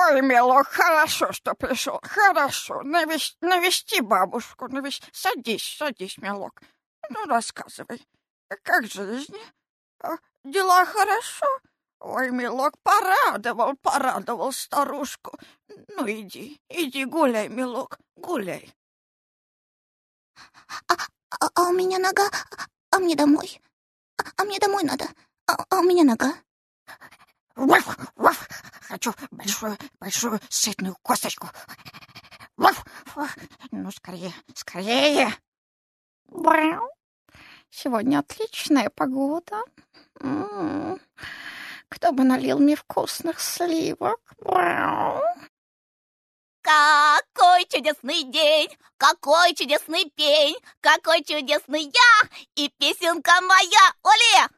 Ой, милок, хорошо, что пришел. Хорошо. Навести бабушку. Садись, милок. Ну, рассказывай. Как жизнь? Дела хорошо? Ой, милок, порадовал старушку. Ну, иди гуляй, милок, гуляй. А у меня нога, а мне домой. А мне домой надо, а у меня нога. Ваф, ваф, хочу большую сытную косточку. Ваф, ваф. Ну, скорее. Брау. Сегодня отличная погода. Кто бы налил мне вкусных сливок? Брау. Какой чудесный день, какой чудесный пень, какой чудесный я и песенка моя. Оле!